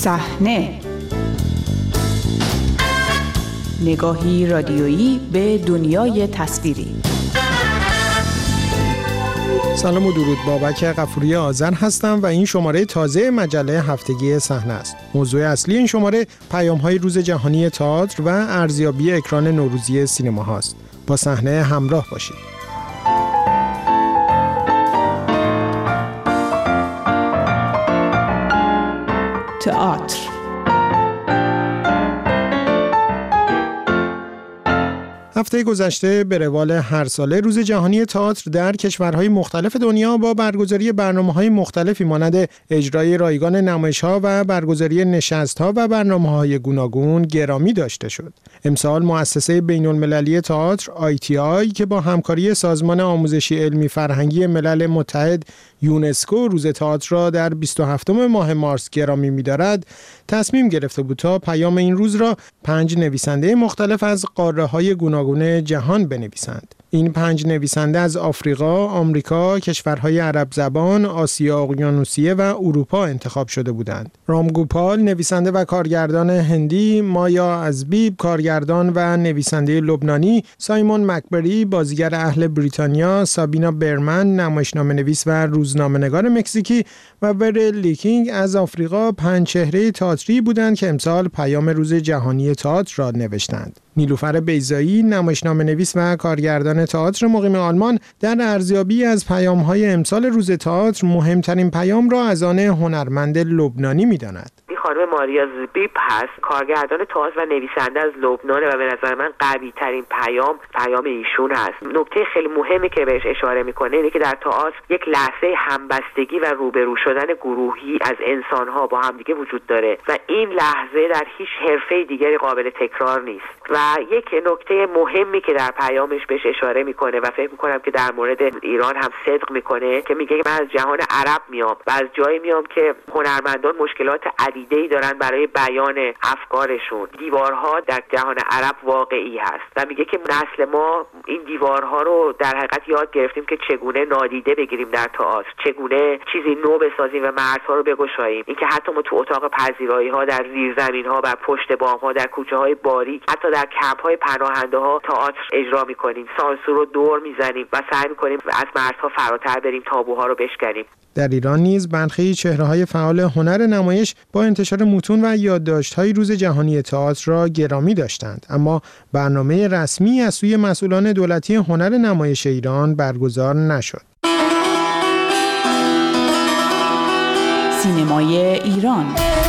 صحنه، نگاهی رادیویی به دنیای تصویری. سلام و درود، بابک غفوری آذر هستم و این شماره تازه مجله هفتگی صحنه است. موضوع اصلی این شماره پیام‌های روز جهانی تئاتر و ارزیابی اکران نوروزی سینما هاست. با صحنه همراه باشید. تئاتر. هفته گذشته به روال هر ساله روز جهانی تئاتر در کشورهای مختلف دنیا با برگزاری برنامه‌های مختلفی مانند اجرای رایگان نمایش‌ها و برگزاری نشست‌ها و برنامه‌های گوناگون گرامی داشته شد. امسال مؤسسه بین‌المللی تئاتر ITI که با همکاری سازمان آموزشی علمی فرهنگی ملل متحد یونسکو روز تئاتر را در 27 ماه مارس گرامی می‌دارد، تصمیم گرفته بود تا پیام این روز را 5 نویسنده مختلف از قاره‌های گوناگون جهان بنویسند. این 5 نویسنده از آفریقا، آمریکا، کشورهای عرب زبان، آسیا اقیانوسیه و اروپا انتخاب شده بودند. رام گوپال، نویسنده و کارگردان هندی، مایا ازبیب، کارگردان و نویسنده لبنانی، سایمون مکبری، بازیگر اهل بریتانیا، سابینا برمن، نمایشنامه‌نویس و روزنامه‌نگار مکزیکی و ورل لیکینگ از آفریقا 5 چهره تئاتری بودند که امسال پیام روز جهانی تئاتر را نوشتند. نیلوفر بیضایی، نمایشنامه‌نویس و کارگردان تئاتر مقیم آلمان، در ارزیابی از پیام‌های امسال روز تئاتر مهمترین پیام را از آن هنرمند لبنانی می‌داند. خانم ماریا زبیب هست، کارگردان تئاتر و نویسنده از لبنان و به نظر من قوی ترین پیام ایشون هست. نکته خیلی مهمی که بهش اشاره میکنه اینه که در تئاتر یک لحظه همبستگی و روبرو شدن گروهی از انسان‌ها با همدیگه وجود داره و این لحظه در هیچ حرفه دیگری قابل تکرار نیست. و یک نکته مهمی که در پیامش بهش اشاره میکنه و فکر میکنم که در مورد ایران هم صدق میکنه که میگه من از جهان عرب میام و از جایی میام که هنرمندان مشکلات عدیده‌ای دارن برای بیان افکارشون. دیوارها در جهان عرب واقعی هست و میگه که نسل ما این دیوارها رو در حقیقت یاد گرفتیم که چگونه نادیده بگیریم در تئاتر، چگونه چیزی نو بسازیم و مرزها رو بگشاییم. اینکه حتی ما تو اتاق پذیرایی‌ها، در زیرزمین‌ها، بر پشت بام‌ها، در کوچه‌های باریک، حتی در کمپ‌های پناهنده‌ها تئاتر اجرا می‌کنیم، سانسور رو دور می‌زنیم و سعی می‌کنیم از مرزها فراتر بریم، تابوها رو بشکنیم. در ایران نیز برخی چهره‌های فعال هنر نمایش با انتشار متون و یادداشت‌های روز جهانی تئاتر را گرامی داشتند، اما برنامه رسمی از سوی مسئولان دولتی هنر نمایش ایران برگزار نشد. سینمای ایران.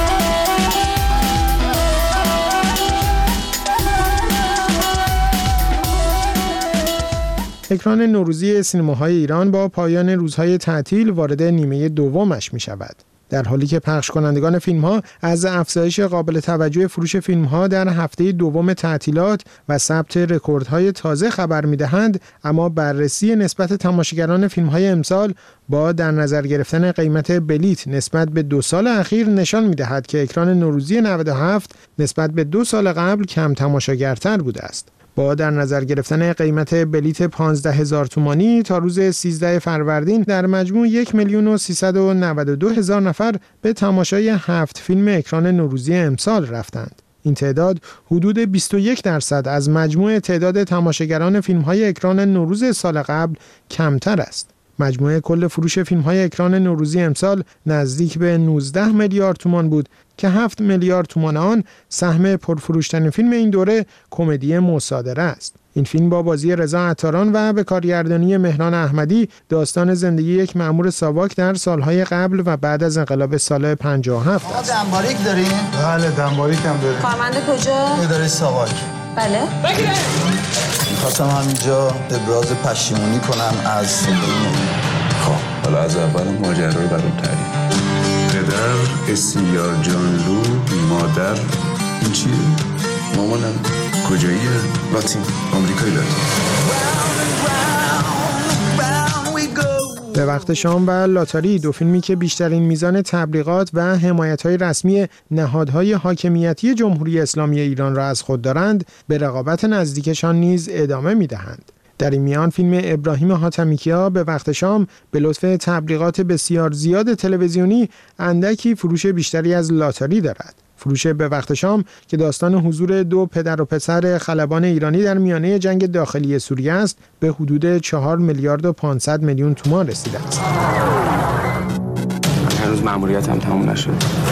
اکران نوروزی سینماهای ایران با پایان روزهای تعطیل وارد نیمه دومش می شود. در حالی که پخش کنندگان فیلم‌ها از افزایش قابل توجه فروش فیلم‌ها در هفته دوم تعطیلات و ثبت رکوردهای تازه خبر می‌دهند، اما بررسی نسبت تماشاگران فیلم‌های امسال با در نظر گرفتن قیمت بلیت نسبت به 2 سال اخیر نشان می‌دهد که اکران نوروزی 97 نسبت به 2 سال قبل کم تماشاگرتر بوده است. با در نظر گرفتن قیمت بلیت 15,000 تومانی تا روز 13 فروردین در مجموع 1,392,000 نفر به تماشای 7 فیلم اکران نوروزی امسال رفتند. این تعداد حدود 21% از مجموع تعداد تماشاگران فیلم‌های اکران نوروز سال قبل کمتر است. مجموع کل فروش فیلم‌های اکران نوروزی امسال نزدیک به 19 میلیارد تومان بود که 7 میلیارد تومان آن سهم پرفروشترین فیلم این دوره کمدی مصادره است. این فیلم با بازی رضا عطاران و به کارگردانی مهران احمدی داستان زندگی یک مأمور ساواک در سالهای قبل و بعد از انقلاب سال 57 است. دنباریک دارین؟ بله دنباریک هم داریم. کارمند کجا؟ اداره ساواک. بله. بگیره. می‌خواستم همینجا ابراز پشیمونی کنم از خب حالا از اول ماجرا رو برام تعریف. پدر اسیار جانلو، مادر این چیه؟ مامانم کجاییه؟ لاتین، آمریکایی لاتین. به وقت شام و لاتاری، دو فیلمی که بیشترین میزان تبلیغات و حمایت‌های رسمی نهادهای حاکمیتی جمهوری اسلامی ایران را از خود دارند، به رقابت نزدیکشان نیز ادامه می‌دهند. در این میان فیلم ابراهیم حاتمیکیا به وقت شام به لطف تبلیغات بسیار زیاد تلویزیونی اندکی فروش بیشتری از لاتاری دارد. فروش به وقت شام که داستان حضور دو پدر و پسر خلبان ایرانی در میانه جنگ داخلی سوریه است، به حدود 4 میلیارد و 500 میلیون تومان رسیده است. هنوز مأموریتم تموم نشد.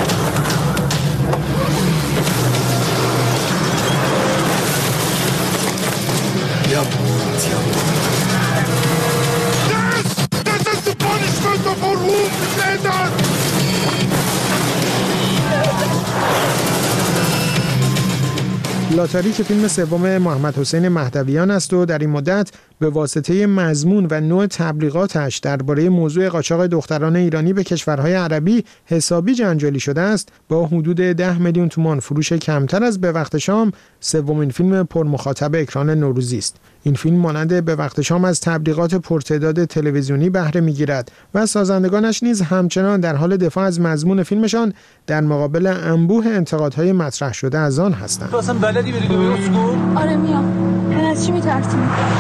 لاتاری که فیلم سوم محمد حسین مهدویان است و در این مدت به واسطه مضمون و نوع تبلیغاتش درباره موضوع قاچاق دختران ایرانی به کشورهای عربی حسابی جنجالی شده است، با حدود 10 میلیون تومان فروش کمتر از به وقت شام سومین فیلم پرمخاطب اکران نوروزی است. این فیلم مانند به وقت شام از تبلیغات پرتعداد تلویزیونی بهره می‌گیرد و سازندگانش نیز همچنان در حال دفاع از مضمون فیلمشان در مقابل انبوه انتقادهای مطرح شده از آن هستند. تو اصلا بلدی بری دبی اسکو؟ آره میام. من از چی می‌ترسی؟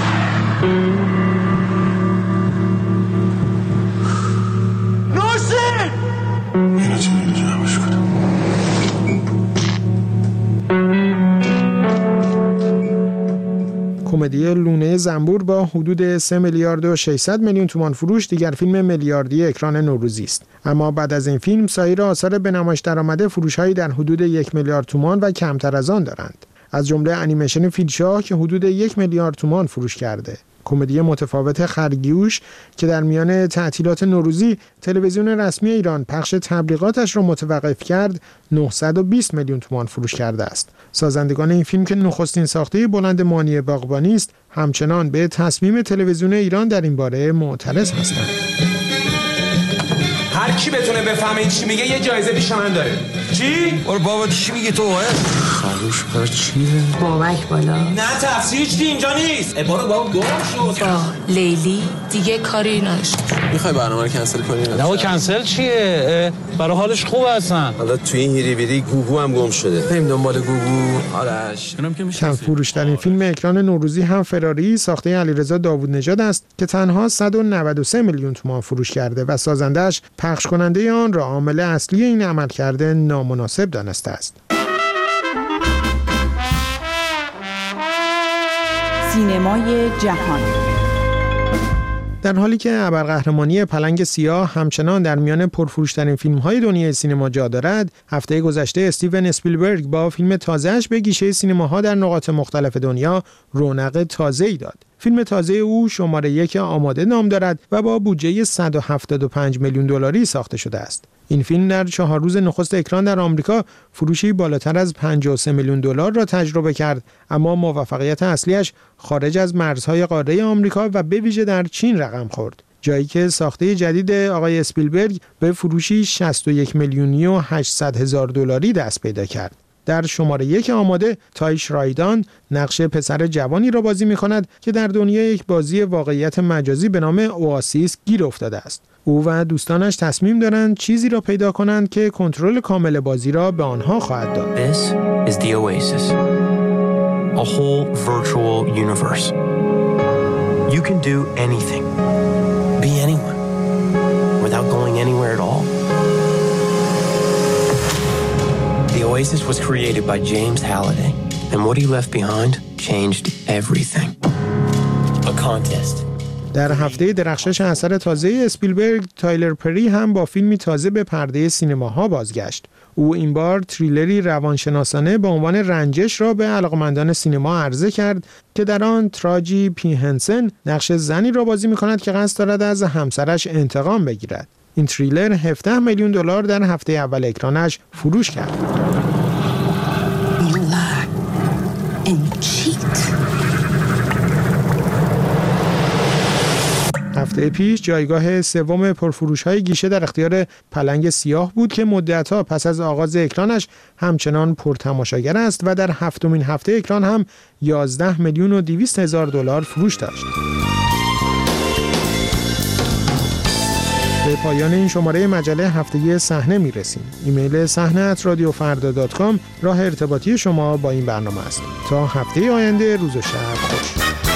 نوشین! اینا چه میگه جمعش کنم؟ کمدی لونه زنبور با حدود 3 میلیارد و 600 میلیون تومان فروش دیگر فیلم میلیاردی اکران نوروزی است. اما بعد از این فیلم سایر آثار به نمایش درآمده فروش‌هایی در حدود 1 میلیارد تومان و کمتر از آن دارند. از جمله انیمیشن فیلشاه که حدود 1 میلیارد تومان فروش کرده. کمدی متفاوت خرگوش که در میان تعطیلات نوروزی تلویزیون رسمی ایران پخش تبلیغاتش را متوقف کرد، 920 میلیون تومان فروش کرده است. سازندگان این فیلم که نخستین ساخته بلند مانی باغبانی است، همچنان به تصمیم تلویزیون ایران در این باره معترض هستند. هر کی بتونه بفهمه چی میگه یه جایزه پیش من داره. چی؟ برو بابا چی میگی تو؟ خروش برای چیه؟ بابک بالا. نه تفسیر چی اینجا نیست. برو بابا گم شد. با لیلی دیگه کاری نشد. میخوای برنامه رو کنسل کنی؟ نه و کنسل چیه؟ برای حالش خوب هستن. حالا تو این هیری ویری گوگو هم گم شده. بریم دنبال گوگو. آرش. کم فروش‌ترین فیلم اکران نوروزی هم فراری ساخته علیرضا داوودنژاد است که تنها 193 میلیون تومان فروش کرده و سازندش پخش کننده آن را عامل اصلی این عملکرد نامناسب دانسته است. سینمای جهان. در حالی که ابرقهرمانی پلنگ سیاه همچنان در میان پرفروش‌ترین فیلم‌های دنیای سینما جا دارد، هفته گذشته استیون اسپیلبرگ با فیلم تازه‌اش به گیشه سینماها در نقاط مختلف دنیا رونق تازه‌ای داد. فیلم تازه او شماره 1 آماده نام دارد و با بودجه 175 میلیون دلاری ساخته شده است. این فیلم در 4 روز نخست اکران در آمریکا فروشی بالاتر از 53 میلیون دلار را تجربه کرد، اما موفقیت اصلیش خارج از مرزهای قاره آمریکا و به ویژه در چین رقم خورد، جایی که ساخته جدید آقای اسپیلبرگ به فروشی 61 میلیونی و 800 هزار دلاری دست پیدا کرد. در شماره 1 آماده تایش رایدان نقش پسر جوانی را بازی می‌کند که در دنیای یک بازی واقعیت مجازی به نام اواسیس گیر افتاده است. او و دوستانش تصمیم دارند چیزی را پیدا کنند که کنترل کامل بازی را به آنها خواهد داد. This is the Oasis. A whole virtual universe. You can do anything. Be anyone. Without going anywhere at all. The Oasis was created by James Halliday, and what he left behind changed everything. A contest. در هفته درخشش اثر تازه اسپیلبرگ، تایلر پری هم با فیلمی تازه به پرده سینماها بازگشت. او این بار تریلری روانشناسانه با عنوان رنجش را به علاقمندان سینما عرضه کرد که در آن تراجی پی هنسن نقش زنی را بازی می‌کند که قصد دارد از همسرش انتقام بگیرد. این تریلر 17 میلیون دلار در هفته اول اکرانش فروش کرد. هفته پیش جایگاه سوم پرفروش‌های گیشه در اختیار پلنگ سیاه بود که مدت‌ها پس از آغاز اکرانش همچنان پرتماشاگر است و در هفتمین هفته اکران هم 11 میلیون و 200 هزار دلار فروش داشت. به پایان این شماره مجله هفتگی صحنه میرسیم. ایمیل صحنه@radiofarda.com راه ارتباطی شما با این برنامه است. تا هفته آینده، روز و شب خوش.